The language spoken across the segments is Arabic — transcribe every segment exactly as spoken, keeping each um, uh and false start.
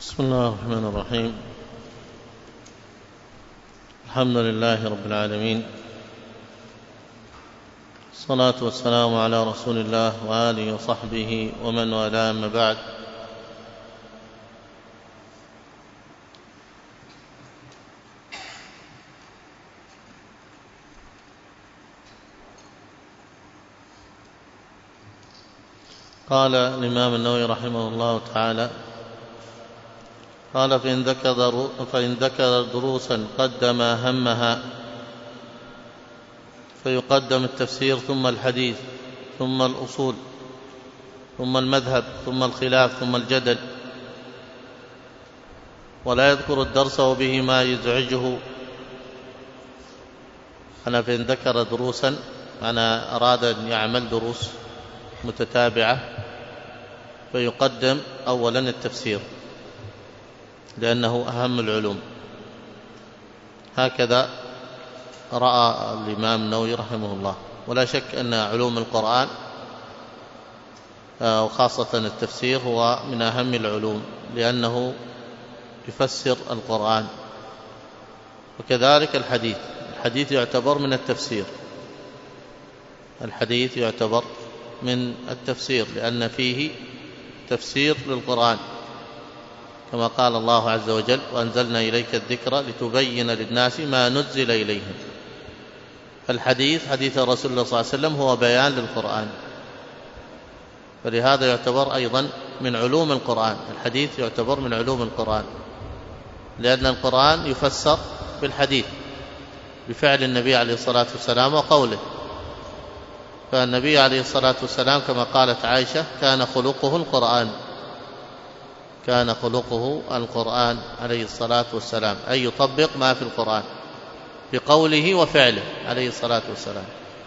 بسم الله الرحمن الرحيم. الحمد لله رب العالمين، الصلاة والسلام على رسول الله وآله وصحبه ومن والاه، أما بعد. قال الإمام النووي رحمه الله تعالى: قال فإن ذكر, فإن ذكر دروسا قدم أهمها، فيقدم التفسير ثم الحديث ثم الأصول ثم المذهب ثم الخلاف ثم الجدل، ولا يذكر الدرس وبه ما يزعجه. أنا فإن ذكر دروسا، أنا أراد أن يعمل دروس متتابعة، فيقدم أولا التفسير لأنه أهم العلوم. هكذا رأى الإمام النووي رحمه الله. ولا شك أن علوم القرآن وخاصة التفسير هو من أهم العلوم، لأنه يفسر القرآن. وكذلك الحديث الحديث يعتبر من التفسير الحديث يعتبر من التفسير لأن فيه تفسير للقرآن، كما قال الله عز وجل: وأنزلنا إليك الذكر لتبين للناس ما نزل إليهم. الحديث حديث رسول الله صلى الله عليه وسلم هو بيان للقرآن، فلهذا يعتبر أيضا من علوم القرآن. الحديث يعتبر من علوم القرآن لأن القرآن يفسر بالحديث بفعل النبي عليه الصلاة والسلام وقوله. فالنبي عليه الصلاة والسلام كما قالت عائشة: كان خلقه القرآن كان خلقه القرآن عليه الصلاة والسلام، أي يطبق ما في القرآن بقوله وفعله عليه الصلاة والسلام.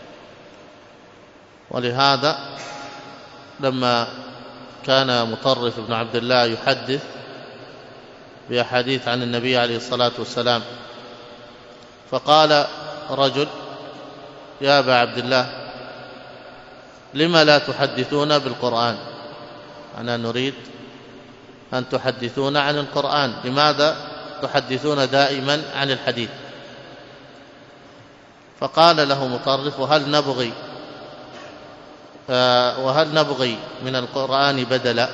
ولهذا لما كان مطرف بن عبد الله يحدث بأحاديث عن النبي عليه الصلاة والسلام، فقال رجل: يا أبا عبد الله، لما لا تحدثون بالقرآن؟ أنا نريد أن تحدثون عن القرآن، لماذا تحدثون دائما عن الحديث؟ فقال له مطرف: وهل نبغي وهل نبغي من القرآن بدلا؟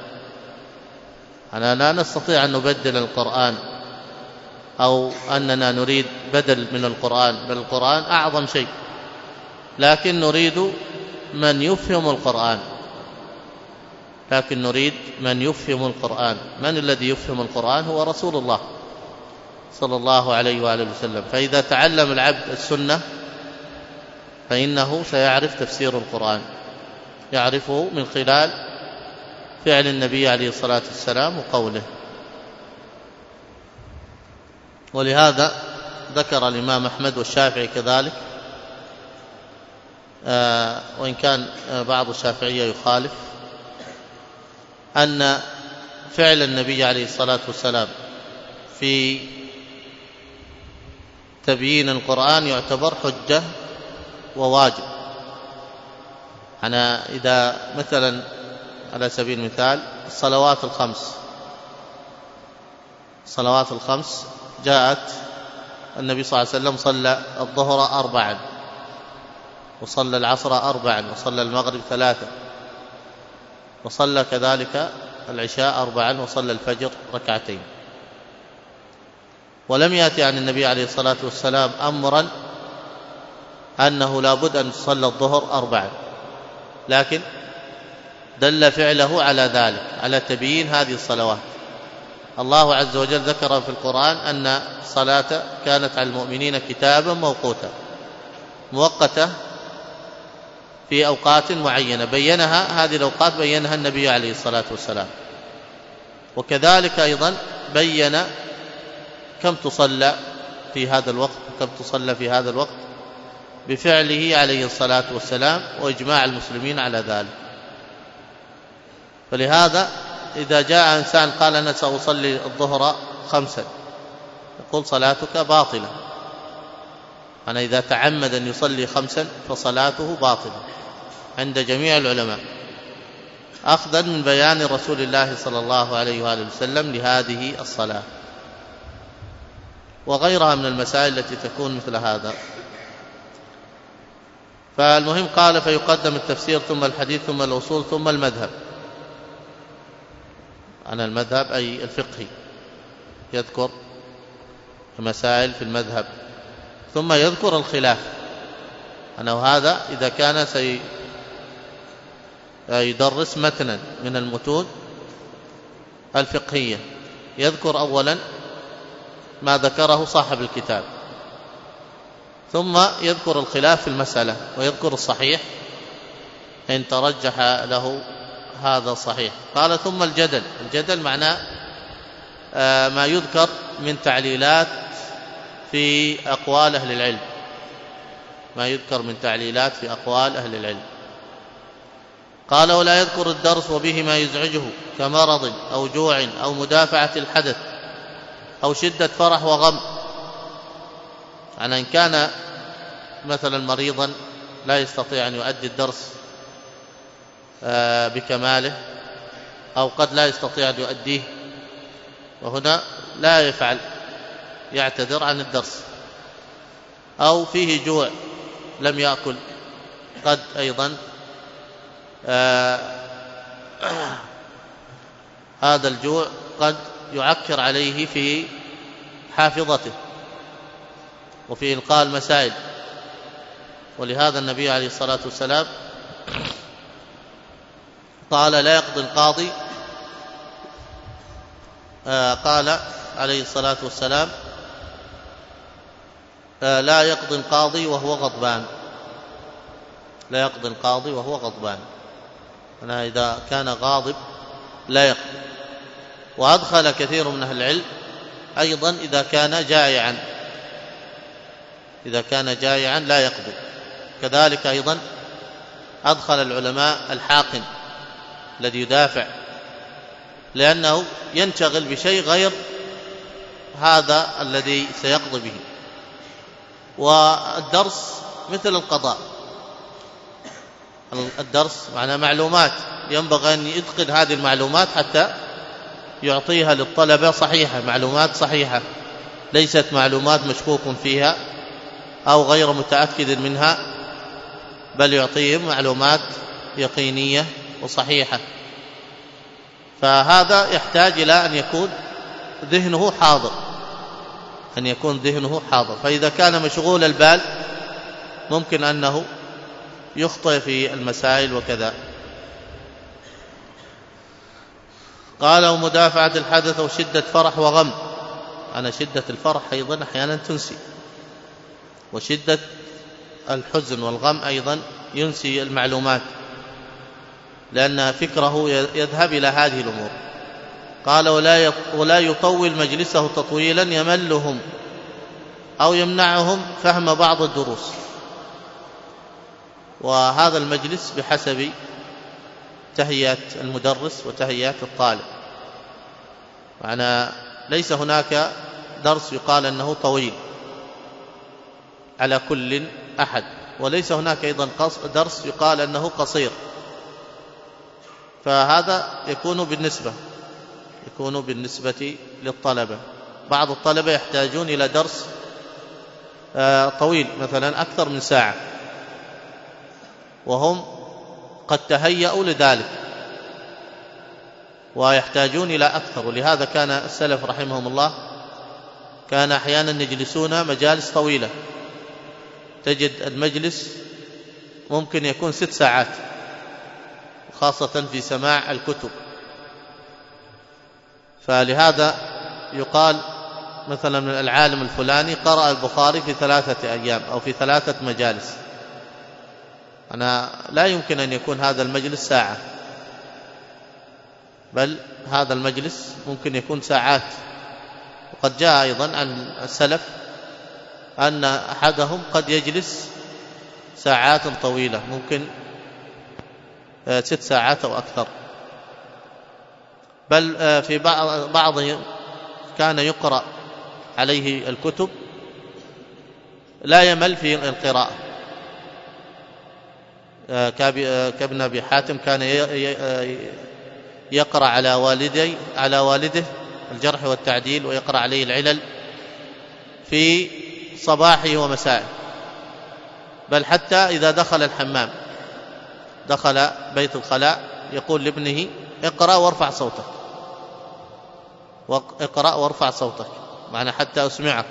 أنا لا نستطيع أن نبدل القرآن أو أننا نريد بدل من القرآن، بل القرآن أعظم شيء، لكن نريد من يفهم القرآن لكن نريد من يفهم القرآن من الذي يفهم القرآن؟ هو رسول الله صلى الله عليه وآله وسلم. فإذا تعلم العبد السنة فإنه سيعرف تفسير القرآن، يعرفه من خلال فعل النبي عليه الصلاة والسلام وقوله. ولهذا ذكر الإمام أحمد والشافعي كذلك، آه وإن كان بعض الشافعية يخالف، أن فعل النبي عليه الصلاة والسلام في تبيين القرآن يعتبر حجة وواجب. أنا إذا مثلا على سبيل المثال الصلوات الخمس الصلوات الخمس جاءت النبي صلى الله عليه وسلم صلى الظهر أربعا، وصلى العصر أربعا، وصلى المغرب ثلاثة، وصلى كذلك العشاء أربعا، وصلى الفجر ركعتين. ولم يأتي عن النبي عليه الصلاة والسلام أمرا أنه لا بد أن تصلى الظهر أربعا، لكن دل فعله على ذلك، على تبيين هذه الصلوات. الله عز وجل ذكر في القرآن أن الصلاة كانت على المؤمنين كتابا موقوتا، مؤقتة في أوقات معينة بينها، هذه الأوقات بينها النبي عليه الصلاة والسلام. وكذلك أيضا بين كم تصلى في هذا الوقت وكم تصلى في هذا الوقت بفعله عليه الصلاة والسلام وإجماع المسلمين على ذلك. فلهذا إذا جاء إنسان قال: أنا سأصلي الظهر خمسا، يقول: صلاتك باطلة. أنا إذا تعمد أن يصلي خمسا فصلاته باطلة عند جميع العلماء. أخذا من بيان رسول الله صلى الله عليه وآله وسلم لهذه الصلاة، وغيرها من المسائل التي تكون مثل هذا. فالمهم قال فيقدم التفسير ثم الحديث ثم الأصول ثم المذهب. أنا المذهب أي الفقهي، يذكر مسائل في المذهب، ثم يذكر الخلاف أنه هذا إذا كان سيدرس متنا من المتون الفقهية يذكر أولا ما ذكره صاحب الكتاب، ثم يذكر الخلاف في المسألة ويذكر الصحيح إن ترجح له هذا الصحيح. قال ثم الجدل. الجدل معناه ما يذكر من تعليلات في أقوال أهل العلم، ما يذكر من تعليلات في أقوال أهل العلم. قال ولا يذكر الدرس وبه ما يزعجه كمرض أو جوع أو مدافعة الحدث أو شدة فرح وغم. يعني إن كان مثلا مريضا لا يستطيع أن يؤدي الدرس بكماله، أو قد لا يستطيع أن يؤديه، وهنا لا يفعل، يعتذر عن الدرس. أو فيه جوع لم يأكل، قد أيضا آه هذا الجوع قد يعكر عليه في حافظته وفي إلقاء المسائل. ولهذا النبي عليه الصلاة والسلام قال لا يقضي القاضي آه قال عليه الصلاة والسلام آه لا يقضي القاضي وهو غضبان، لا يقضي القاضي وهو غضبان. أنا إذا كان غاضب لا يقضي. وأدخل كثير من أهل العلم أيضا إذا كان جائعا، إذا كان جائعا لا يقضي. كذلك أيضا أدخل العلماء الحاقن الذي يدافع، لأنه ينشغل بشيء غير هذا الذي سيقضي به. والدرس مثل القضاء، الدرس معناه معلومات، ينبغي أن يتقن هذه المعلومات حتى يعطيها للطلبة صحيحة، معلومات صحيحة ليست معلومات مشكوك فيها أو غير متأكد منها، بل يعطيهم معلومات يقينية وصحيحة. فهذا يحتاج إلى أن يكون ذهنه حاضر، أن يكون ذهنه حاضر. فإذا كان مشغول البال ممكن أنه يخطئ في المسائل وكذا. قال ومدافعة الحدث وشدة فرح وغم. أنا شدة الفرح أيضا أحيانا تنسي، وشدة الحزن والغم أيضا ينسي المعلومات، لأن فكره يذهب إلى هذه الأمور. قال ولا يطول مجلسه تطويلا يملهم أو يمنعهم فهم بعض الدروس. وهذا المجلس بحسب تهيئة المدرس وتهيئة الطالب. معنى ليس هناك درس يقال أنه طويل على كل أحد، وليس هناك أيضا درس يقال أنه قصير. فهذا يكون بالنسبة يكون بالنسبة للطلبة. بعض الطلبة يحتاجون إلى درس طويل مثلا أكثر من ساعة، وهم قد تهيأوا لذلك ويحتاجون إلى أكثر. ولهذا كان السلف رحمهم الله كان أحيانا يجلسون مجالس طويلة، تجد المجلس ممكن يكون ست ساعات، خاصة في سماع الكتب. فلهذا يقال مثلا من العالم الفلاني قرأ البخاري في ثلاثة أيام أو في ثلاثة مجالس. أنا لا يمكن أن يكون هذا المجلس ساعة، بل هذا المجلس ممكن يكون ساعات. وقد جاء أيضا عن السلف أن أحدهم قد يجلس ساعات طويلة، ممكن ست ساعات أو أكثر. بل في بعضهم كان يقرأ عليه الكتب لا يمل في القراءة، كابن أبي حاتم كان يقرأ على والدي على والده الجرح والتعديل، ويقرأ عليه العلل في صباحه ومسائه، بل حتى إذا دخل الحمام، دخل بيت الخلاء، يقول لابنه اقرأ وارفع صوتك، اقرأ وارفع صوتك، معنى حتى أسمعك.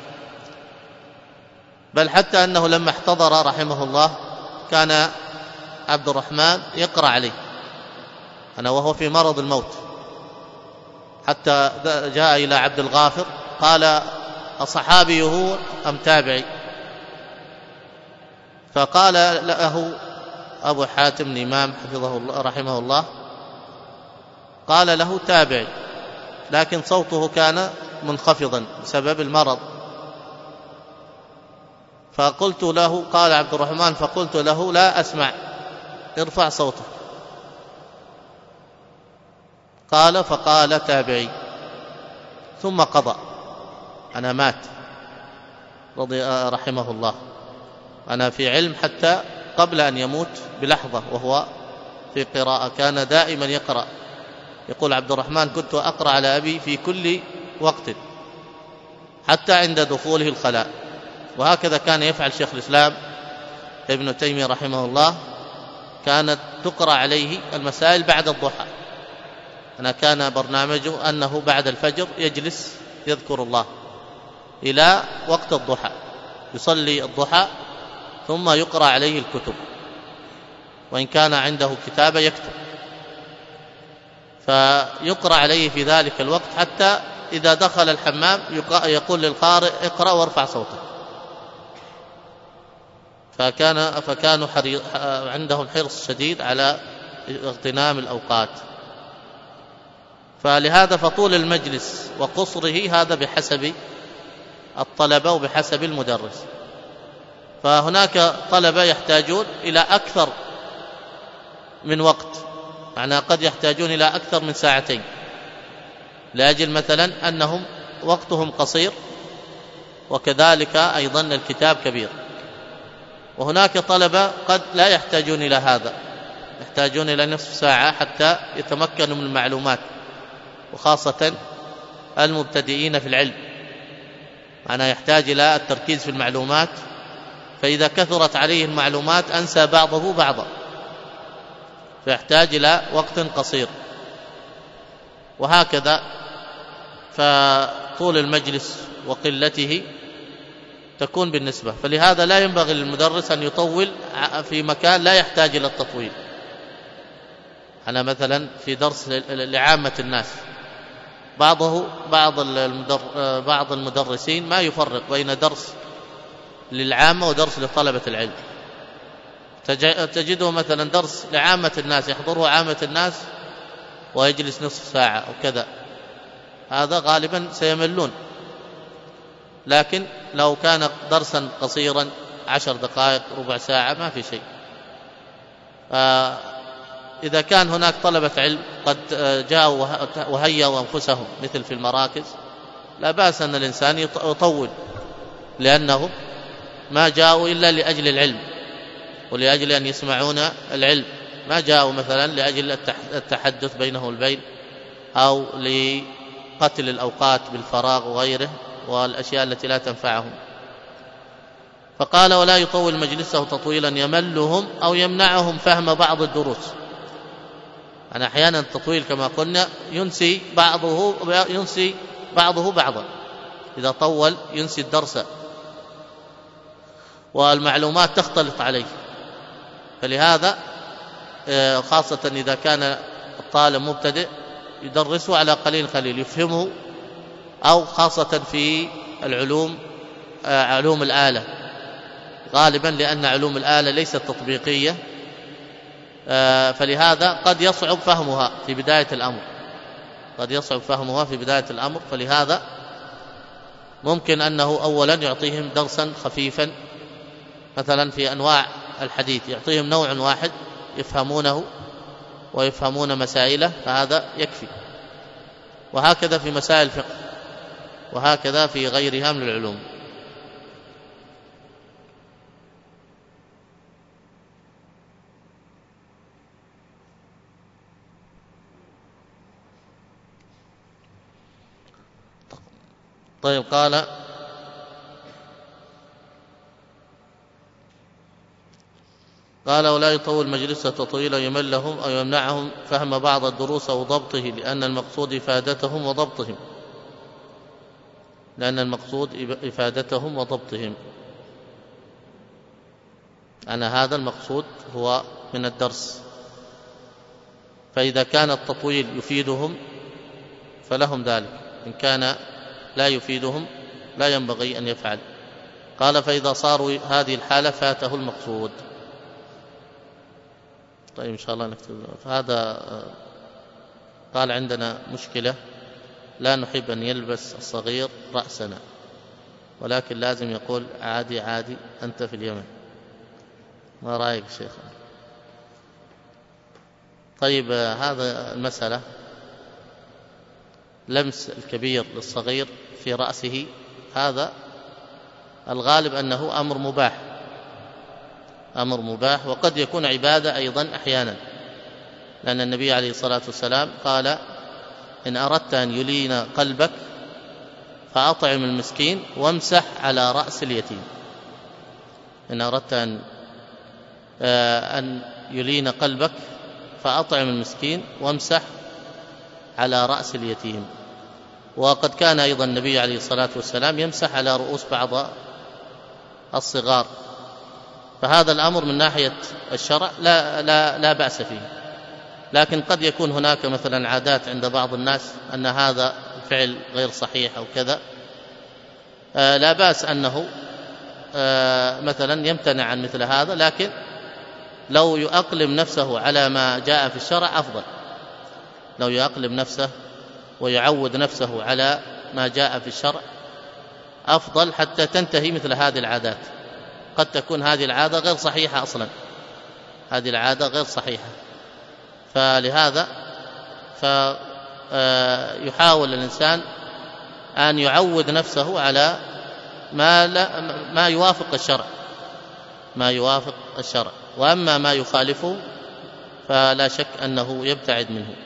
بل حتى أنه لما احتضر رحمه الله كان عبد الرحمن يقرأ عليه أنا وهو في مرض الموت، حتى جاء إلى عبد الغافر قال أصحابي هو أم تابعي؟ فقال له أبو حاتم الإمام حفظه الله رحمه الله، قال له تابعي، لكن صوته كان منخفضا بسبب المرض. فقلت له، قال عبد الرحمن، فقلت له لا أسمع، ارفع صوتك. قال فقال تابعي، ثم قضى أنا مات رضي رحمه الله. أنا في علم حتى قبل أن يموت بلحظة وهو في قراءة، كان دائما يقرأ. يقول عبد الرحمن كنت أقرأ على أبي في كل وقت حتى عند دخوله الخلاء، وهكذا كان يفعل شيخ الإسلام ابن تيمية رحمه الله، كانت تقرأ عليه المسائل بعد الضحى. أنا كان برنامجه أنه بعد الفجر يجلس يذكر الله إلى وقت الضحى، يصلي الضحى ثم يقرأ عليه الكتب، وإن كان عنده كتابة يكتب، فيقرأ عليه في ذلك الوقت حتى إذا دخل الحمام يقول للقارئ اقرأ وارفع صوتك. فكان فكانوا عندهم حرص شديد على اغتنام الأوقات. فلهذا فطول المجلس وقصره هذا بحسب الطلبة وبحسب المدرس. فهناك طلبة يحتاجون إلى أكثر من وقت، معنى قد يحتاجون إلى أكثر من ساعتين، لأجل مثلا أنهم وقتهم قصير، وكذلك أيضا الكتاب كبير. وهناك طلبة قد لا يحتاجون إلى هذا، يحتاجون إلى نصف ساعة حتى يتمكنوا من المعلومات، وخاصة المبتدئين في العلم، معنى يحتاج إلى التركيز في المعلومات، فإذا كثرت عليه المعلومات أنسى بعضه بعضا، فيحتاج إلى وقت قصير. وهكذا فطول المجلس وقلته تكون بالنسبة. فلهذا لا ينبغي للمدرس أن يطول في مكان لا يحتاج إلى التطويل. أنا مثلا في درس لعامة الناس، بعضه بعض المدر بعض المدرسين ما يفرق بين درس للعامة ودرس لطلبة العلم. تجده مثلا درس لعامة الناس يحضره عامة الناس ويجلس نصف ساعة أو كذا، هذا غالبا سيملون. لكن لو كان درسا قصيرا عشر دقائق ربع ساعة ما في شيء. إذا كان هناك طلبة علم قد جاءوا وهيئوا أنفسهم مثل في المراكز، لا بأس أن الإنسان يطول، لأنهم ما جاءوا إلا لأجل العلم ولأجل أن يسمعون العلم، ما جاءوا مثلا لأجل التحدث بينهم البين أو لقتل الأوقات بالفراغ وغيره والأشياء التي لا تنفعهم. فقال ولا يطول مجلسه تطويلا يملهم أو يمنعهم فهم بعض الدروس. أنا أحيانا التطويل كما قلنا ينسي بعضه ينسي بعضه بعضا، إذا طول ينسي الدرس والمعلومات تختلط عليه. فلهذا خاصة إذا كان الطالب مبتدئ يدرسه على قليل قليل يفهمه، أو خاصة في العلوم علوم الآلة غالبا، لأن علوم الآلة ليست تطبيقية، فلهذا قد يصعب فهمها في بداية الأمر قد يصعب فهمها في بداية الأمر فلهذا ممكن أنه أولا يعطيهم درسا خفيفا، مثلا في أنواع الحديث يعطيهم نوع واحد يفهمونه ويفهمون مسائله، فهذا يكفي. وهكذا في مسائل الفقه، وهكذا في غيرها من العلوم. طيب قال قال ولا يطول مجلسه طويلا يملهم أو يمنعهم فهم بعض الدروس أو ضبطه لأن المقصود إفادتهم وضبطهم لأن المقصود إفادتهم وضبطهم أنا هذا المقصود هو من الدرس، فإذا كان التطويل يفيدهم فلهم ذلك، إن كان لا يفيدهم لا ينبغي أن يفعل. قال فإذا صاروا هذه الحالة فاته المقصود. طيب إن شاء الله نكتب. فهذا قال عندنا مشكلة، لا نحب أن يلبس الصغير رأسنا، ولكن لازم يقول عادي عادي أنت في اليمن. ما رأيك شيخ؟ طيب هذا المسألة لمس الكبير للصغير في رأسه هذا الغالب أنه أمر مباح، أمر مباح، وقد يكون عبادة أيضا أحيانا، لأن النبي عليه الصلاة والسلام قال إن أردت أن يلين قلبك فأطعم المسكين وامسح على رأس اليتيم. إن أردت أن أن يلين قلبك فأطعم المسكين وامسح على رأس اليتيم. وقد كان أيضا النبي عليه الصلاة والسلام يمسح على رؤوس بعض الصغار، فهذا الأمر من ناحية الشرع لا, لا, لا بأس فيه، لكن قد يكون هناك مثلا عادات عند بعض الناس أن هذا الفعل غير صحيح أو كذا، آه لا بأس أنه آه مثلا يمتنع عن مثل هذا، لكن لو يؤقلم نفسه على ما جاء في الشرع أفضل، لو يؤقلم نفسه ويعود نفسه على ما جاء في الشرع أفضل حتى تنتهي مثل هذه العادات. قد تكون هذه العادة غير صحيحة أصلا، هذه العادة غير صحيحة، فلهذا فيحاول الإنسان أن يعود نفسه على ما, لا ما يوافق الشرع، ما يوافق الشرع، وأما ما يخالفه فلا شك أنه يبتعد منه.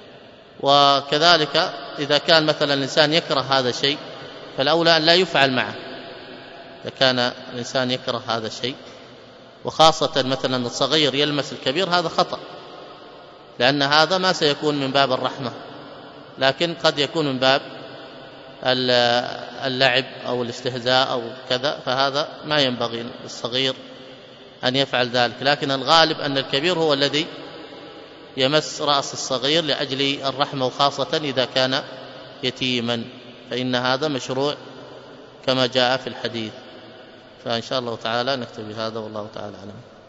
وكذلك إذا كان مثلا الإنسان يكره هذا الشيء فالأولى أن لا يفعل معه. إذا كان الإنسان يكره هذا الشيء، وخاصة مثلا الصغير يلمس الكبير، هذا خطأ، لأن هذا ما سيكون من باب الرحمة، لكن قد يكون من باب اللعب أو الاستهزاء أو كذا، فهذا ما ينبغي للصغير أن يفعل ذلك. لكن الغالب أن الكبير هو الذي يمس رأس الصغير لأجل الرحمة، وخاصة إذا كان يتيما فإن هذا مشروع كما جاء في الحديث. فإن شاء الله تعالى نكتفي بهذا، والله تعالى أعلم.